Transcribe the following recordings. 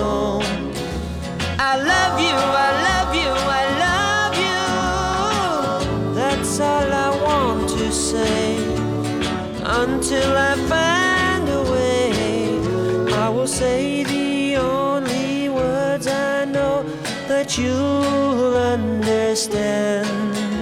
song. I love you, I love you, I love you. That's all I want to say. Until I find a way, I will say the only words I know that you'll understand.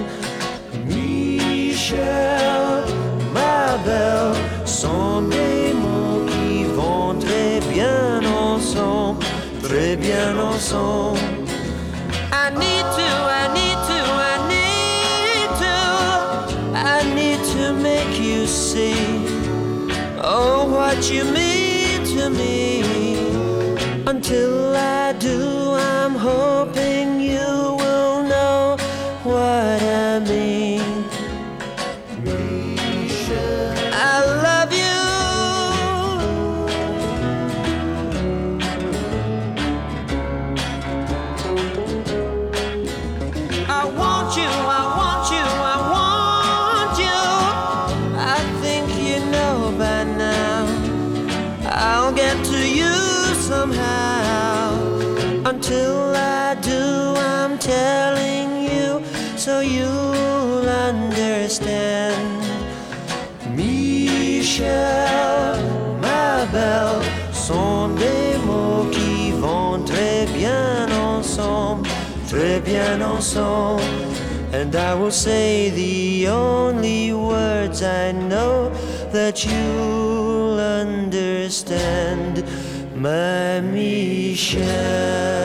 Michel, ma belle, sont des mots qui vont très bien ensemble, très bien ensemble. I need to, I need to, I need to, I need to make you see, oh, what you mean to me. Until I do, I'm hoping you will know what I mean. I love you. I want you, I want you, I want you. I think you know by now. I'll get to you somehow. Until I do, I'm telling you so you'll understand. Michel, ma belle, sont des mots qui vont très bien ensemble, très bien ensemble. And I will say the only words I know that you'll understand, my Michel.